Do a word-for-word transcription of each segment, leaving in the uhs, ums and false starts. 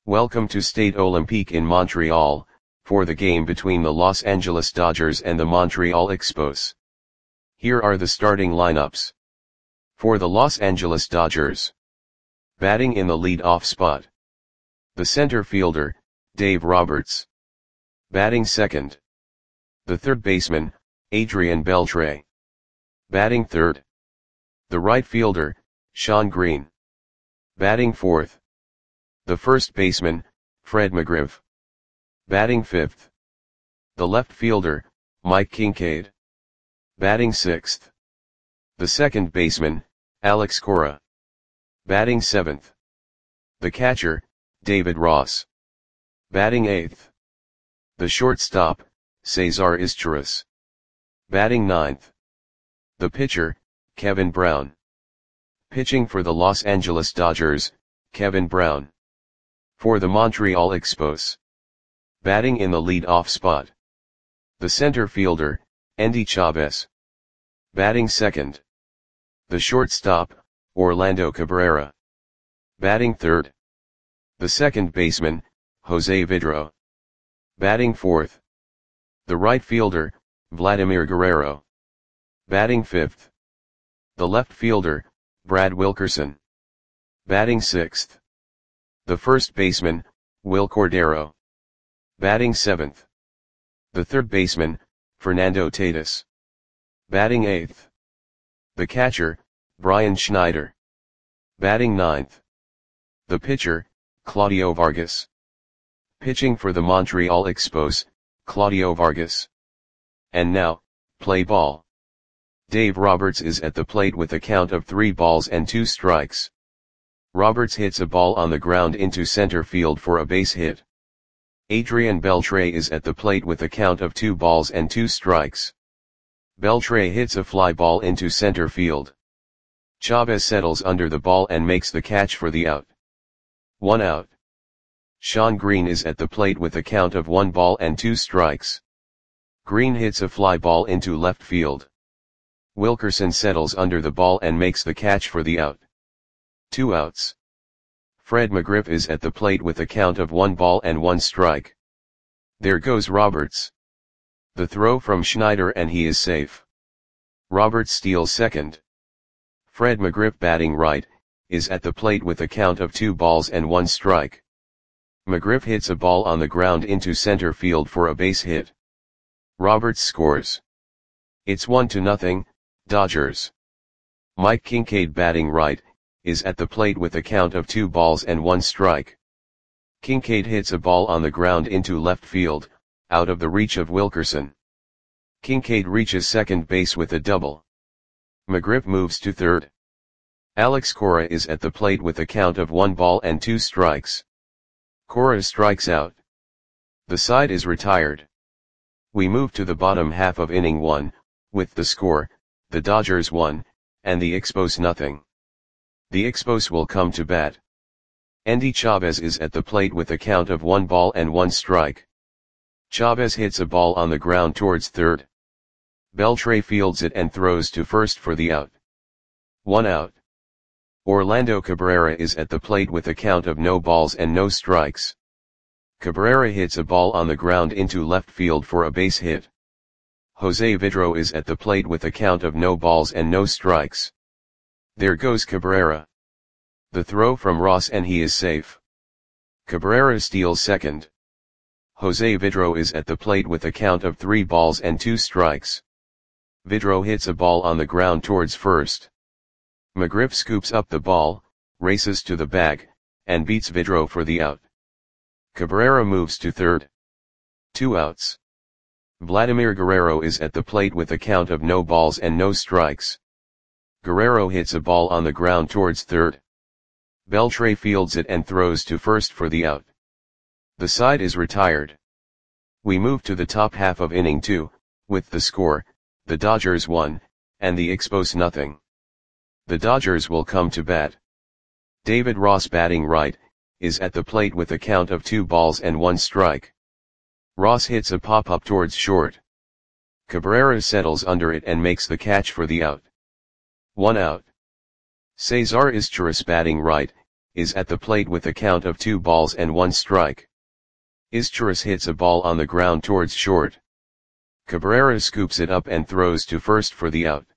Welcome to Stade Olympique in Montreal, for the game between the Los Angeles Dodgers and the Montreal Expos. Here are the starting lineups. For the Los Angeles Dodgers. Batting in the lead-off spot. The center fielder, Dave Roberts. Batting second. The third baseman, Adrian Beltre. Batting third. The right fielder, Shawn Green. Batting fourth. The first baseman, Fred McGriff. Batting fifth. The left fielder, Mike Kincaid. Batting sixth. The second baseman, Alex Cora. Batting seventh. The catcher, David Ross. Batting eighth. The shortstop, Cesar Izturis. Batting ninth. The pitcher, Kevin Brown. Pitching for the Los Angeles Dodgers, Kevin Brown. For the Montreal Expos. Batting in the lead-off spot. The center fielder, Endy Chavez. Batting second. The shortstop, Orlando Cabrera. Batting third. The second baseman, Jose Vidro. Batting fourth. The right fielder, Vladimir Guerrero. Batting fifth. The left fielder, Brad Wilkerson. Batting sixth. The first baseman, Wil Cordero. Batting seventh. The third baseman, Fernando Tatis. Batting eighth. The catcher, Brian Schneider. Batting ninth. The pitcher, Claudio Vargas. Pitching for the Montreal Expos, Claudio Vargas. And now, play ball. Dave Roberts is at the plate with a count of three balls and two strikes. Roberts hits a ball on the ground into center field for a base hit. Adrian Beltre is at the plate with a count of two balls and two strikes. Beltre hits a fly ball into center field. Chavez settles under the ball and makes the catch for the out. One out. Shawn Green is at the plate with a count of one ball and two strikes. Green hits a fly ball into left field. Wilkerson settles under the ball and makes the catch for the out. Two outs. Fred McGriff is at the plate with a count of one ball and one strike. There goes Roberts. The throw from Schneider and he is safe. Roberts steals second. Fred McGriff batting right, is at the plate with a count of two balls and one strike. McGriff hits a ball on the ground into center field for a base hit. Roberts scores. It's one to nothing, Dodgers. Mike Kincaid batting right, is at the plate with a count of two balls and one strike. Kincaid hits a ball on the ground into left field, out of the reach of Wilkerson. Kincaid reaches second base with a double. McGriff moves to third. Alex Cora is at the plate with a count of one ball and two strikes. Cora strikes out. The side is retired. We move to the bottom half of inning one, with the score, the Dodgers one, and the Expos nothing. The Expos will come to bat. Endy Chavez is at the plate with a count of one ball and one strike. Chavez hits a ball on the ground towards third. Beltre fields it and throws to first for the out. One out. Orlando Cabrera is at the plate with a count of no balls and no strikes. Cabrera hits a ball on the ground into left field for a base hit. Jose Vidro is at the plate with a count of no balls and no strikes. There goes Cabrera. The throw from Ross and he is safe. Cabrera steals second. Jose Vidro is at the plate with a count of three balls and two strikes. Vidro hits a ball on the ground towards first. McGriff scoops up the ball, races to the bag, and beats Vidro for the out. Cabrera moves to third. Two outs. Vladimir Guerrero is at the plate with a count of no balls and no strikes. Guerrero hits a ball on the ground towards third. Beltre fields it and throws to first for the out. The side is retired. We move to the top half of inning two, with the score, the Dodgers one, and the Expos nothing. The Dodgers will come to bat. David Ross batting right, is at the plate with a count of two balls and one strike. Ross hits a pop-up towards short. Cabrera settles under it and makes the catch for the out. One out. Cesar Izturis batting right, is at the plate with a count of two balls and one strike. Izturis hits a ball on the ground towards short. Cabrera scoops it up and throws to first for the out.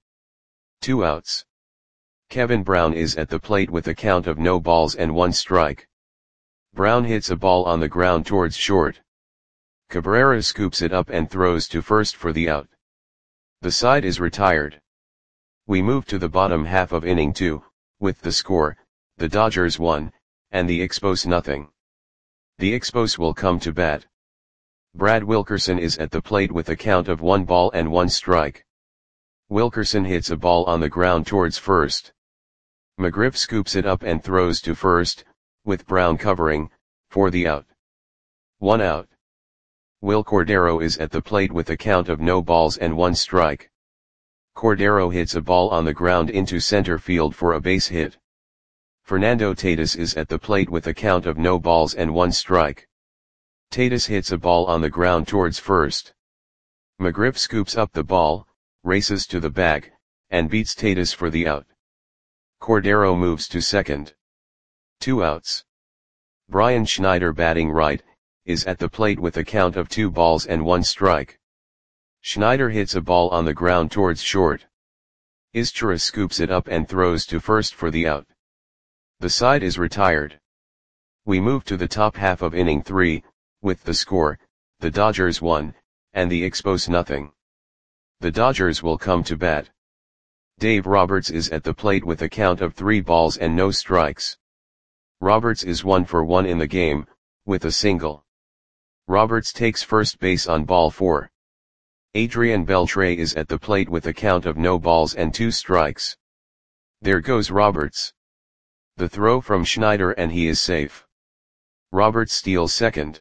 Two outs. Kevin Brown is at the plate with a count of no balls and one strike. Brown hits a ball on the ground towards short. Cabrera scoops it up and throws to first for the out. The side is retired. We move to the bottom half of inning two, with the score, the Dodgers won, and the Expos nothing. The Expos will come to bat. Brad Wilkerson is at the plate with a count of one ball and one strike. Wilkerson hits a ball on the ground towards first. McGriff scoops it up and throws to first, with Brown covering, for the out. One out. Will Cordero is at the plate with a count of no balls and one strike. Cordero hits a ball on the ground into center field for a base hit. Fernando Tatis is at the plate with a count of no balls and one strike. Tatis hits a ball on the ground towards first. McGriff scoops up the ball, races to the bag, and beats Tatis for the out. Cordero moves to second. Two outs. Brian Schneider, batting right, is at the plate with a count of two balls and one strike. Schneider hits a ball on the ground towards short. Izturis scoops it up and throws to first for the out. The side is retired. We move to the top half of inning three, with the score, the Dodgers won, and the Expos nothing. The Dodgers will come to bat. Dave Roberts is at the plate with a count of three balls and no strikes. Roberts is one for one in the game, with a single. Roberts takes first base on ball four. Adrian Beltre is at the plate with a count of no balls and two strikes. There goes Roberts. The throw from Schneider and he is safe. Roberts steals second.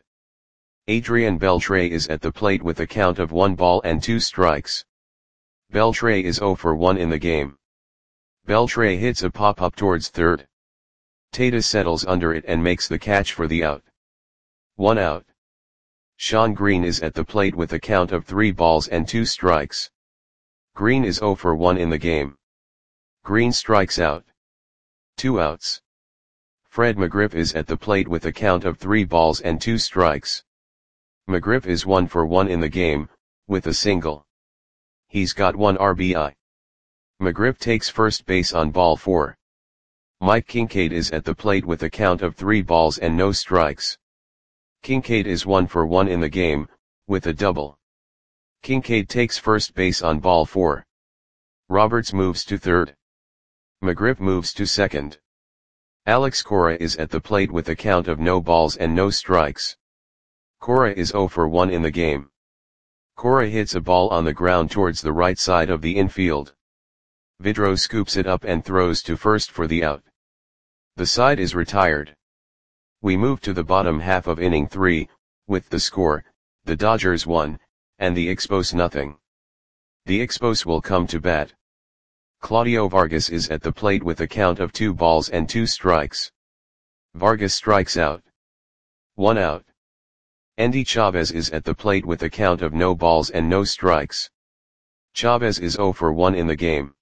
Adrian Beltre is at the plate with a count of one ball and two strikes. Beltre is zero for one in the game. Beltre hits a pop-up towards third. Tatis settles under it and makes the catch for the out. One out. Sean Green is at the plate with a count of three balls and two strikes. Green is zero for one in the game. Green strikes out. Two outs. Fred McGriff is at the plate with a count of three balls and two strikes. McGriff is one for one in the game, with a single. He's got one R B I. McGriff takes first base on ball four. Mike Kincaid is at the plate with a count of three balls and no strikes. Kincaid is one for one in the game, with a double. Kincaid takes first base on ball four. Roberts moves to third. McGriff moves to second. Alex Cora is at the plate with a count of no balls and no strikes. Cora is zero for one in the game. Cora hits a ball on the ground towards the right side of the infield. Vidro scoops it up and throws to first for the out. The side is retired. We move to the bottom half of inning three, with the score, the Dodgers won, and the Expos nothing. The Expos will come to bat. Claudio Vargas is at the plate with a count of two balls and two strikes. Vargas strikes out. One out. Endy Chavez is at the plate with a count of no balls and no strikes. Chavez is zero for one in the game.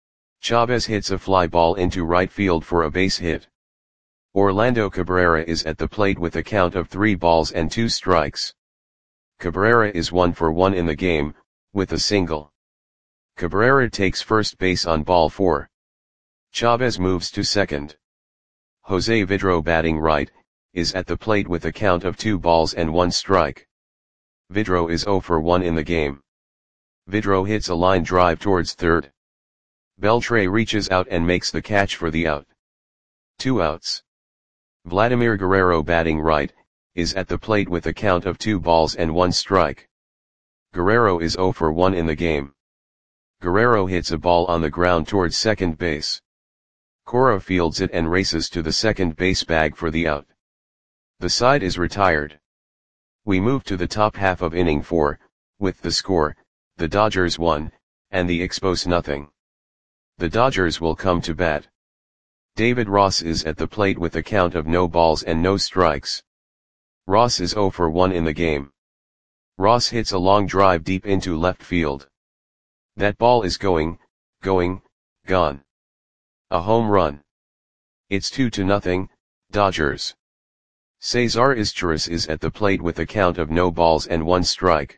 Chavez hits a fly ball into right field for a base hit. Orlando Cabrera is at the plate with a count of three balls and two strikes. Cabrera is one for one in the game, with a single. Cabrera takes first base on ball four. Chavez moves to second. Jose Vidro, batting right, is at the plate with a count of two balls and one strike. Vidro is zero for one in the game. Vidro hits a line drive towards third. Beltre reaches out and makes the catch for the out. Two outs. Vladimir Guerrero, batting right, is at the plate with a count of two balls and one strike. Guerrero is zero for one in the game. Guerrero hits a ball on the ground towards second base. Cora fields it and races to the second base bag for the out. The side is retired. We move to the top half of inning four, with the score, the Dodgers won, and the Expos nothing. The Dodgers will come to bat. David Ross is at the plate with a count of no balls and no strikes. Ross is zero for one in the game. Ross hits a long drive deep into left field. That ball is going, going, gone. A home run. It's two to nothing, Dodgers. Cesar Izturis is at the plate with a count of no balls and one strike.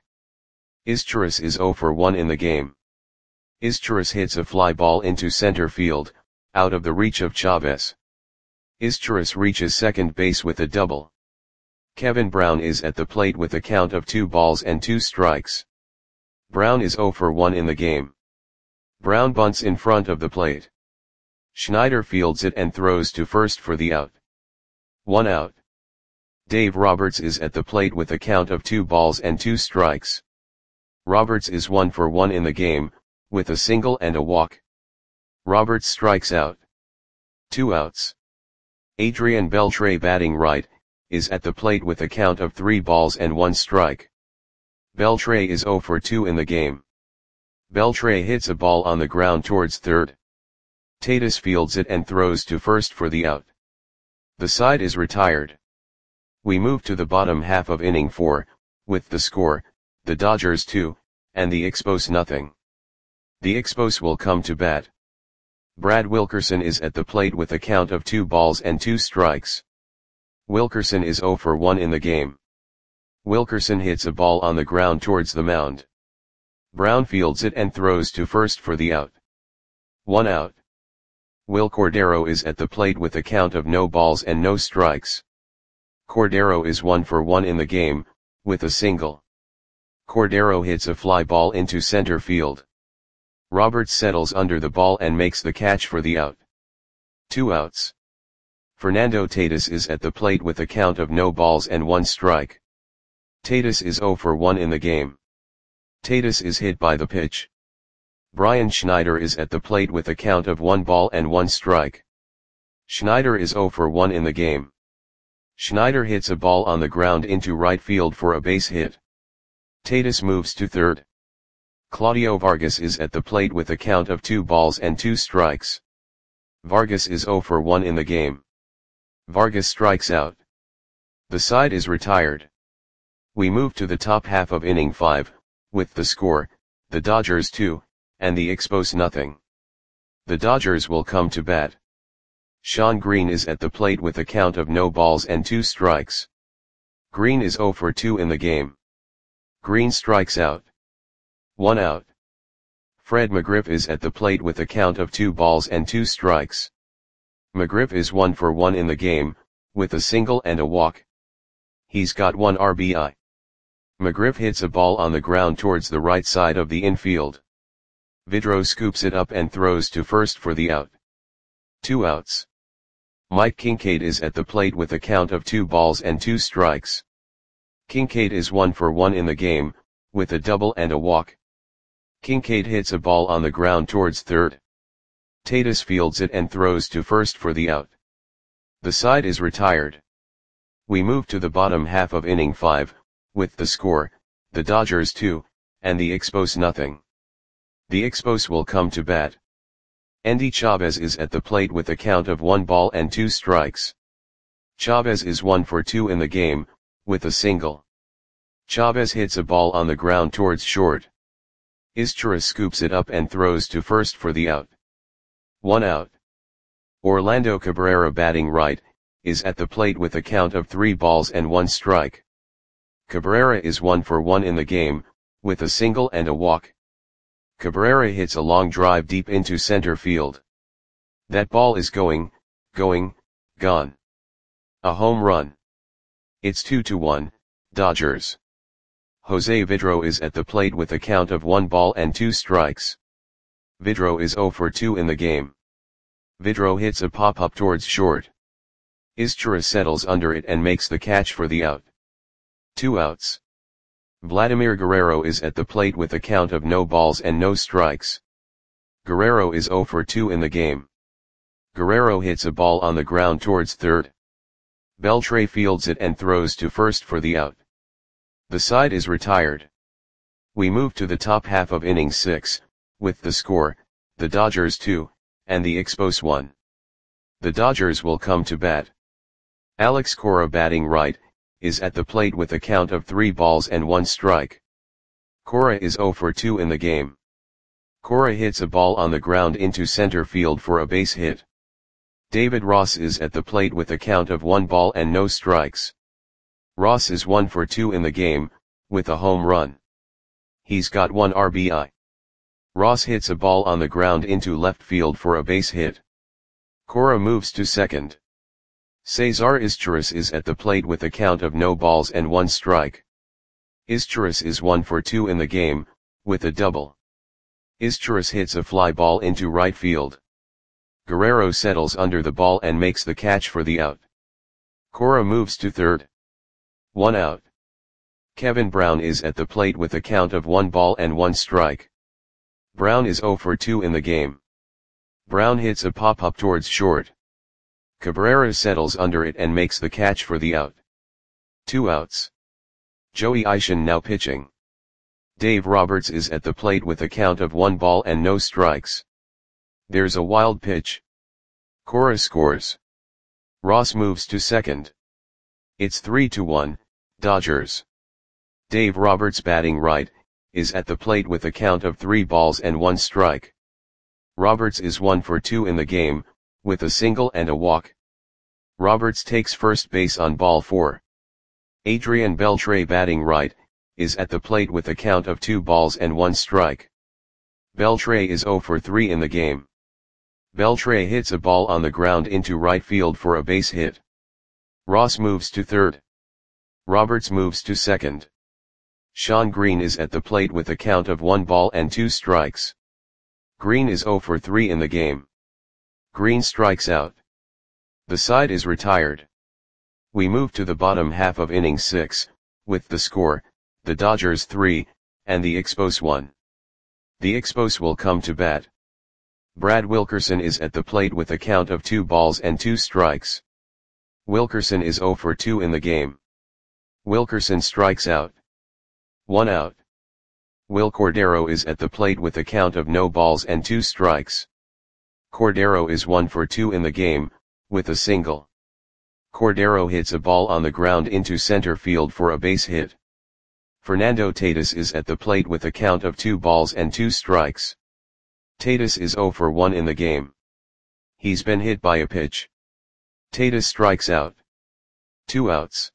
Izturis is zero for one in the game. Izturis hits a fly ball into center field, out of the reach of Chavez. Izturis reaches second base with a double. Kevin Brown is at the plate with a count of two balls and two strikes. Brown is zero for one in the game. Brown bunts in front of the plate. Schneider fields it and throws to first for the out. One out. Dave Roberts is at the plate with a count of two balls and two strikes. Roberts is one for one in the game, with a single and a walk. Roberts strikes out. Two outs. Adrian Beltre, batting right, is at the plate with a count of three balls and one strike. Beltre is zero for two in the game. Beltre hits a ball on the ground towards third. Tatis fields it and throws to first for the out. The side is retired. We move to the bottom half of inning four, with the score, the Dodgers two, and the Expos nothing. The Expos will come to bat. Brad Wilkerson is at the plate with a count of two balls and two strikes. Wilkerson is zero for one in the game. Wilkerson hits a ball on the ground towards the mound. Brown fields it and throws to first for the out. One out. Will Cordero is at the plate with a count of no balls and no strikes. Cordero is one for one in the game, with a single. Cordero hits a fly ball into center field. Roberts settles under the ball and makes the catch for the out. Two outs. Fernando Tatis is at the plate with a count of no balls and one strike. Tatis is zero for one in the game. Tatis is hit by the pitch. Brian Schneider is at the plate with a count of one ball and one strike. Schneider is zero for one in the game. Schneider hits a ball on the ground into right field for a base hit. Tatis moves to third. Claudio Vargas is at the plate with a count of two balls and two strikes. Vargas is zero for one in the game. Vargas strikes out. The side is retired. We move to the top half of inning five, with the score, the Dodgers two, and the Expos nothing. The Dodgers will come to bat. Sean Green is at the plate with a count of no balls and two strikes. Green is zero for two in the game. Green strikes out. One out. Fred McGriff is at the plate with a count of two balls and two strikes. McGriff is one for one in the game, with a single and a walk. He's got one R B I. McGriff hits a ball on the ground towards the right side of the infield. Vidro scoops it up and throws to first for the out. Two outs. Mike Kincaid is at the plate with a count of two balls and two strikes. Kincaid is one for one in the game, with a double and a walk. Kincaid hits a ball on the ground towards third. Tatis fields it and throws to first for the out. The side is retired. We move to the bottom half of inning five, with the score, the Dodgers two, and the Expos nothing. The Expos will come to bat. Endy Chavez is at the plate with a count of one ball and two strikes. Chavez is one for two in the game, with a single. Chavez hits a ball on the ground towards short. Izturis scoops it up and throws to first for the out. One out. Orlando Cabrera, batting right, is at the plate with a count of three balls and one strike. Cabrera is one for one in the game, with a single and a walk. Cabrera hits a long drive deep into center field. That ball is going, going, gone. A home run. It's two to one, Dodgers. Jose Vidro is at the plate with a count of one ball and two strikes. Vidro is zero for two in the game. Vidro hits a pop-up towards short. Izturis settles under it and makes the catch for the out. Two outs. Vladimir Guerrero is at the plate with a count of no balls and no strikes. Guerrero is zero for two in the game. Guerrero hits a ball on the ground towards third. Beltre fields it and throws to first for the out. The side is retired. We move to the top half of inning six, with the score, the Dodgers two, and the Expos one. The Dodgers will come to bat. Alex Cora, batting right, is at the plate with a count of three balls and one strike. Cora is zero for two in the game. Cora hits a ball on the ground into center field for a base hit. David Ross is at the plate with a count of one ball and no strikes. Ross is one for two in the game, with a home run. He's got one R B I. Ross hits a ball on the ground into left field for a base hit. Cora moves to second. Cesar Izturis is at the plate with a count of no balls and one strike. Izturis is one for two in the game, with a double. Izturis hits a fly ball into right field. Guerrero settles under the ball and makes the catch for the out. Cora moves to third. One out. Kevin Brown is at the plate with a count of one ball and one strike. Brown is zero for two in the game. Brown hits a pop-up towards short. Cabrera settles under it and makes the catch for the out. Two outs. Joey Ishii now pitching. Dave Roberts is at the plate with a count of one ball and no strikes. There's a wild pitch. Cora scores. Ross moves to second. It's three to one, Dodgers. Dave Roberts batting right, is at the plate with a count of three balls and one strike. Roberts is one for two in the game, with a single and a walk. Roberts takes first base on ball four. Adrian Beltre batting right, is at the plate with a count of two balls and one strike. Beltre is zero for three in the game. Beltre hits a ball on the ground into right field for a base hit. Ross moves to third. Roberts moves to second. Sean Green is at the plate with a count of one ball and two strikes. Green is zero for three in the game. Green strikes out. The side is retired. We move to the bottom half of inning six, with the score, the Dodgers three, and the Expos one. The Expos will come to bat. Brad Wilkerson is at the plate with a count of two balls and two strikes. Wilkerson is zero for two in the game. Wilkerson strikes out. One out. Will Cordero is at the plate with a count of no balls and two strikes. Cordero is one for two in the game, with a single. Cordero hits a ball on the ground into center field for a base hit. Fernando Tatis is at the plate with a count of two balls and two strikes. Tatis is zero for one in the game. He's been hit by a pitch. Tatis strikes out. Two outs.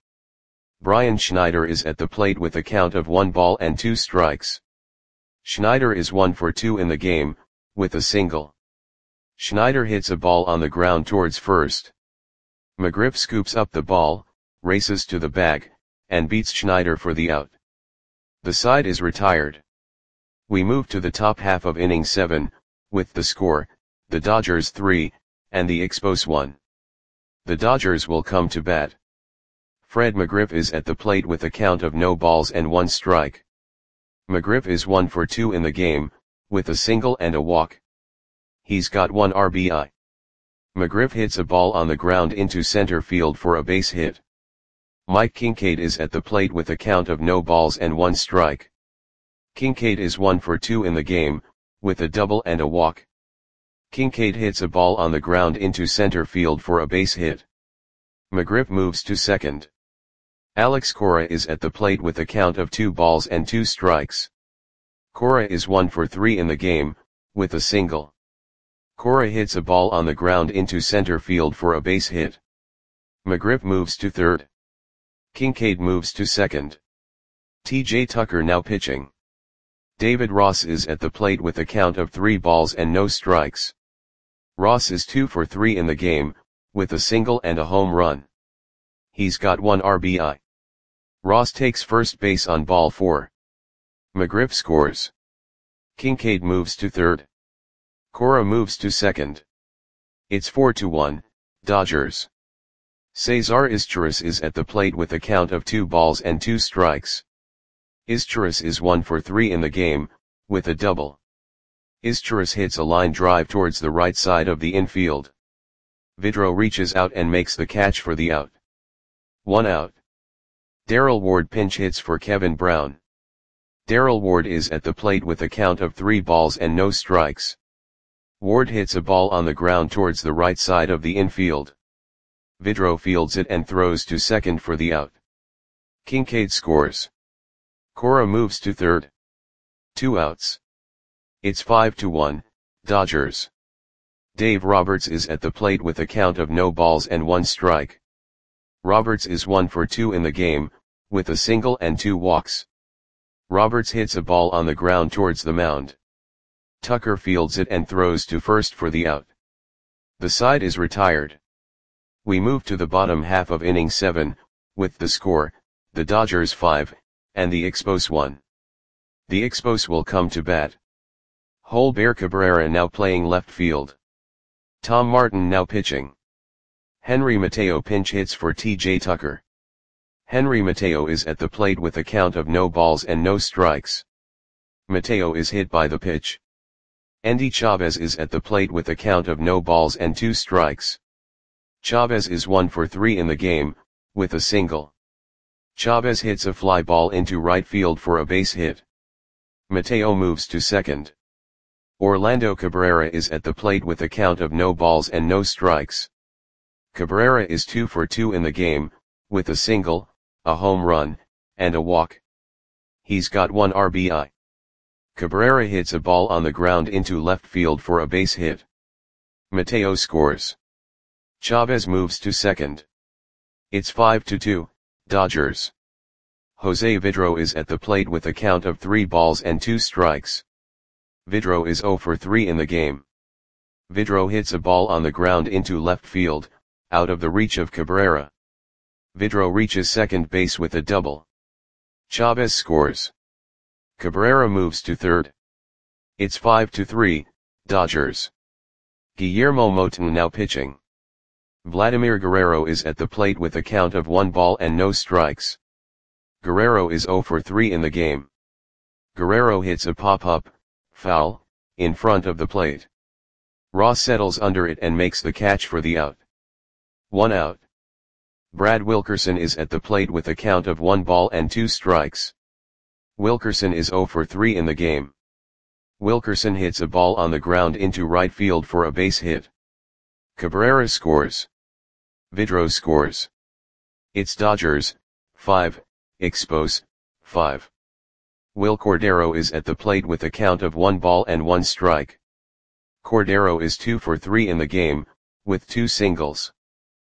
Brian Schneider is at the plate with a count of one ball and two strikes. Schneider is one for two in the game, with a single. Schneider hits a ball on the ground towards first. McGriff scoops up the ball, races to the bag, and beats Schneider for the out. The side is retired. We move to the top half of inning seven, with the score, the Dodgers three, and the Expos one. The Dodgers will come to bat. Fred McGriff is at the plate with a count of no balls and one strike. McGriff is one for two in the game, with a single and a walk. He's got one R B I. McGriff hits a ball on the ground into center field for a base hit. Mike Kincaid is at the plate with a count of no balls and one strike. Kincaid is one for two in the game, with a double and a walk. Kincaid hits a ball on the ground into center field for a base hit. McGriff moves to second. Alex Cora is at the plate with a count of two balls and two strikes. Cora is one for three in the game, with a single. Cora hits a ball on the ground into center field for a base hit. McGriff moves to third. Kincaid moves to second. T J Tucker now pitching. David Ross is at the plate with a count of three balls and no strikes. Ross is two for three in the game, with a single and a home run. He's got one R B I. Ross takes first base on ball four. McGriff scores. Kincaid moves to third. Cora moves to second. It's four to one, Dodgers. Cesar Izturis is at the plate with a count of two balls and two strikes. Izturis is one for three in the game, with a double. Izturis hits a line drive towards the right side of the infield. Vidro reaches out and makes the catch for the out. One out. Darrell Ward pinch hits for Kevin Brown. Darrell Ward is at the plate with a count of three balls and no strikes. Ward hits a ball on the ground towards the right side of the infield. Vidro fields it and throws to second for the out. Kincaid scores. Cora moves to third. Two outs. It's five to one, Dodgers. Dave Roberts is at the plate with a count of no balls and one strike. Roberts is one for two in the game, with a single and two walks. Roberts hits a ball on the ground towards the mound. Tucker fields it and throws to first for the out. The side is retired. We move to the bottom half of inning seven, with the score, the Dodgers five, and the Expos one. The Expos will come to bat. Holber Cabrera now playing left field. Tom Martin now pitching. Henry Mateo pinch hits for T J Tucker. Henry Mateo is at the plate with a count of no balls and no strikes. Mateo is hit by the pitch. Endy Chavez is at the plate with a count of no balls and two strikes. Chavez is one for three in the game, with a single. Chavez hits a fly ball into right field for a base hit. Mateo moves to second. Orlando Cabrera is at the plate with a count of no balls and no strikes. Cabrera is two for two in the game, with a single, a home run, and a walk. He's got one R B I. Cabrera hits a ball on the ground into left field for a base hit. Mateo scores. Chavez moves to second. It's five to two, Dodgers. Jose Vidro is at the plate with a count of three balls and two strikes. Vidro is zero for three in the game. Vidro hits a ball on the ground into left field, out of the reach of Cabrera. Vidro reaches second base with a double. Chavez scores. Cabrera moves to third. It's five to three, Dodgers. Guillermo Motin now pitching. Vladimir Guerrero is at the plate with a count of one ball and no strikes. Guerrero is zero for three in the game. Guerrero hits a pop-up, foul, in front of the plate. Ross settles under it and makes the catch for the out. One out. Brad Wilkerson is at the plate with a count of one ball and two strikes. Wilkerson is zero for three in the game. Wilkerson hits a ball on the ground into right field for a base hit. Cabrera scores. Vidro scores. It's Dodgers, five, Expos, five. Will Cordero is at the plate with a count of one ball and one strike. Cordero is two for three in the game, with two singles.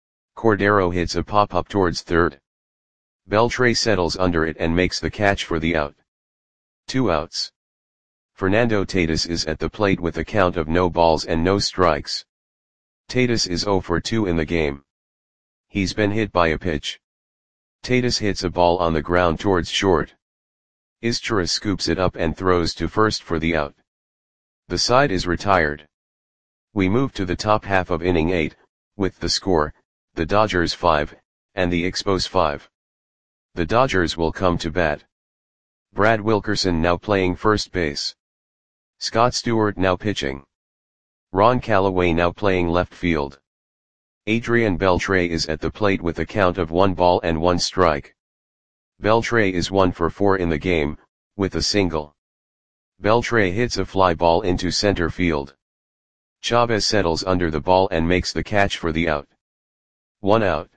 Cordero hits a pop-up towards third. Beltre settles under it and makes the catch for the out. Two outs. Fernando Tatis is at the plate with a count of no balls and no strikes. Tatis is zero for two in the game. He's been hit by a pitch. Tatis hits a ball on the ground towards short. Izchira scoops it up and throws to first for the out. The side is retired. We move to the top half of inning eight, with the score, the Dodgers five, and the Expos five. The Dodgers will come to bat. Brad Wilkerson now playing first base. Scott Stewart now pitching. Ron Callaway now playing left field. Adrian Beltre is at the plate with a count of one ball and one strike. Beltre is one for four in the game, with a single. Beltre hits a fly ball into center field. Chavez settles under the ball and makes the catch for the out. One out.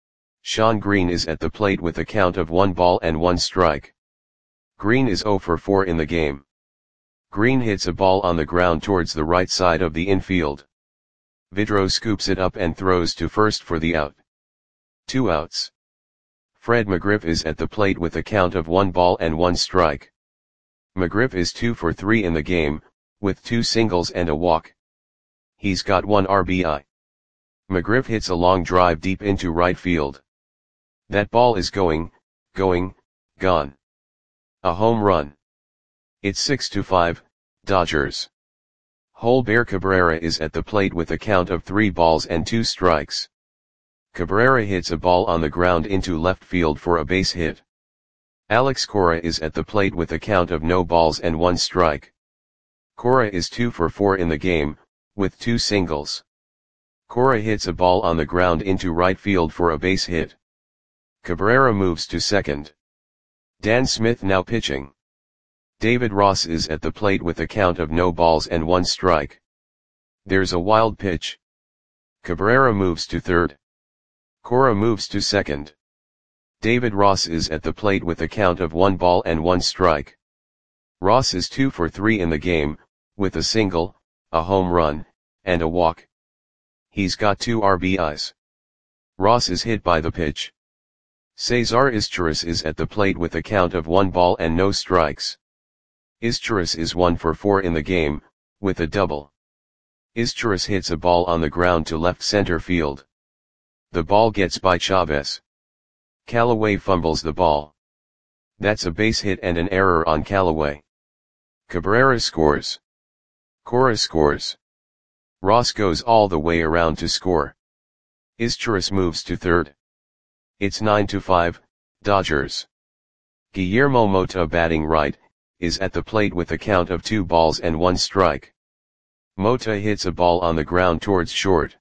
Sean Green is at the plate with a count of one ball and one strike. Green is zero for four in the game. Green hits a ball on the ground towards the right side of the infield. Vidro scoops it up and throws to first for the out. Two outs. Fred McGriff is at the plate with a count of one ball and one strike. McGriff is two for three in the game, with two singles and a walk. He's got one R B I. McGriff hits a long drive deep into right field. That ball is going, going, gone. A home run. It's six to five, Dodgers. Holber Cabrera is at the plate with a count of three balls and two strikes. Cabrera hits a ball on the ground into left field for a base hit. Alex Cora is at the plate with a count of no balls and one strike. Cora is two for four in the game, with two singles. Cora hits a ball on the ground into right field for a base hit. Cabrera moves to second. Dan Smith now pitching. David Ross is at the plate with a count of no balls and one strike. There's a wild pitch. Cabrera moves to third. Cora moves to second. David Ross is at the plate with a count of one ball and one strike. Ross is two for three in the game, with a single, a home run, and a walk. He's got two R B Is. Ross is hit by the pitch. Cesar Izturis is at the plate with a count of one ball and no strikes. Izturis is one for four in the game, with a double. Izturis hits a ball on the ground to left center field. The ball gets by Chavez. Callaway fumbles the ball. That's a base hit and an error on Callaway. Cabrera scores. Cora scores. Ross goes all the way around to score. Izturis moves to third. It's nine to five, Dodgers. Guillermo Mota, batting right, is at the plate with a count of two balls and one strike. Mota hits a ball on the ground towards short.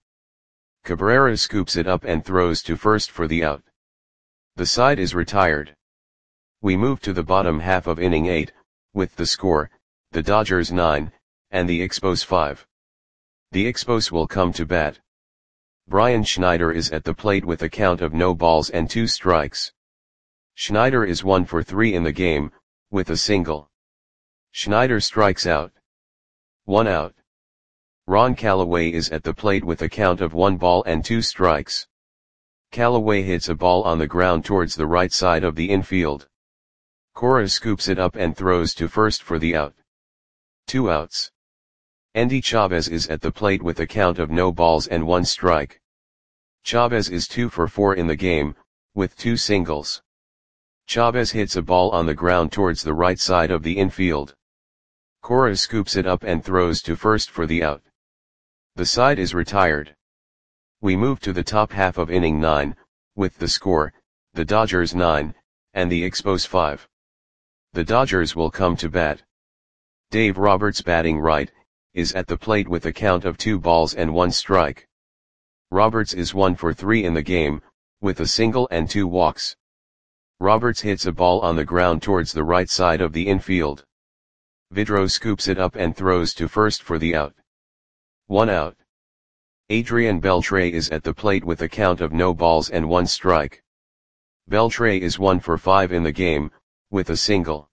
Cabrera scoops it up and throws to first for the out. The side is retired. We move to the bottom half of inning eight, with the score, the Dodgers nine, and the Expos five. The Expos will come to bat. Brian Schneider is at the plate with a count of no balls and two strikes. Schneider is one for three in the game, with a single. Schneider strikes out. One out. Ron Callaway is at the plate with a count of one ball and two strikes. Callaway hits a ball on the ground towards the right side of the infield. Cora scoops it up and throws to first for the out. Two outs. Endy Chavez is at the plate with a count of no balls and one strike. Chavez is two for four in the game, with two singles. Chavez hits a ball on the ground towards the right side of the infield. Cora scoops it up and throws to first for the out. The side is retired. We move to the top half of inning nine, with the score, the Dodgers nine, and the Expos five. The Dodgers will come to bat. Dave Roberts, batting right, is at the plate with a count of two balls and one strike. Roberts is one for three in the game, with a single and two walks. Roberts hits a ball on the ground towards the right side of the infield. Vidro scoops it up and throws to first for the out. One out. Adrian Beltre is at the plate with a count of no balls and one strike. Beltre is one for five in the game, with a single.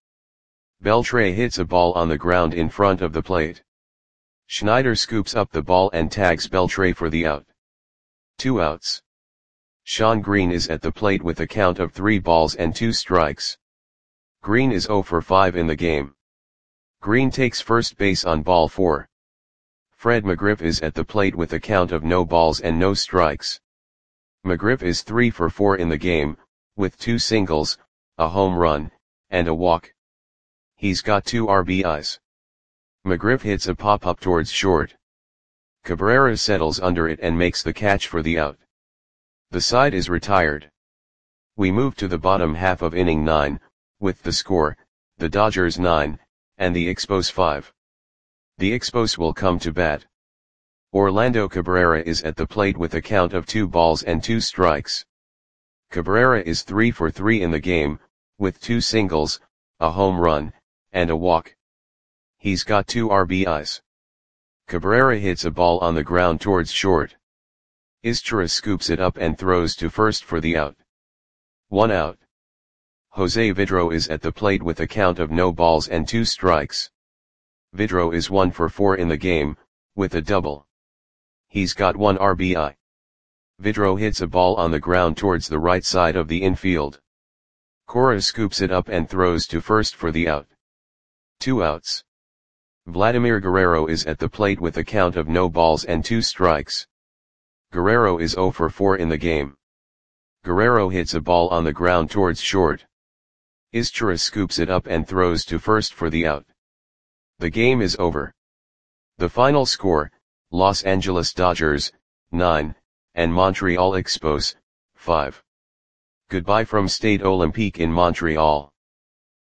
Beltre hits a ball on the ground in front of the plate. Schneider scoops up the ball and tags Beltre for the out. Two outs. Sean Green is at the plate with a count of three balls and two strikes. Green is zero for five in the game. Green takes first base on ball four. Fred McGriff is at the plate with a count of no balls and no strikes. McGriff is three for four in the game, with two singles, a home run, and a walk. He's got two R B Is. McGriff hits a pop-up towards short. Cabrera settles under it and makes the catch for the out. The side is retired. We move to the bottom half of inning nine, with the score, the Dodgers nine, and the Expos five. The Expos will come to bat. Orlando Cabrera is at the plate with a count of two balls and two strikes. Cabrera is three for three in the game, with two singles, a home run, and a walk. He's got two R B Is. Cabrera hits a ball on the ground towards short. Izturis scoops it up and throws to first for the out. One out. Jose Vidro is at the plate with a count of no balls and two strikes. Vidro is one for four in the game, with a double. He's got one R B I. Vidro hits a ball on the ground towards the right side of the infield. Cora scoops it up and throws to first for the out. Two outs. Vladimir Guerrero is at the plate with a count of no balls and two strikes. Guerrero is zero for four in the game. Guerrero hits a ball on the ground towards short. Izturis scoops it up and throws to first for the out. The game is over. The final score, Los Angeles Dodgers, nine, and Montreal Expos, five. Goodbye from Stade Olympique in Montreal.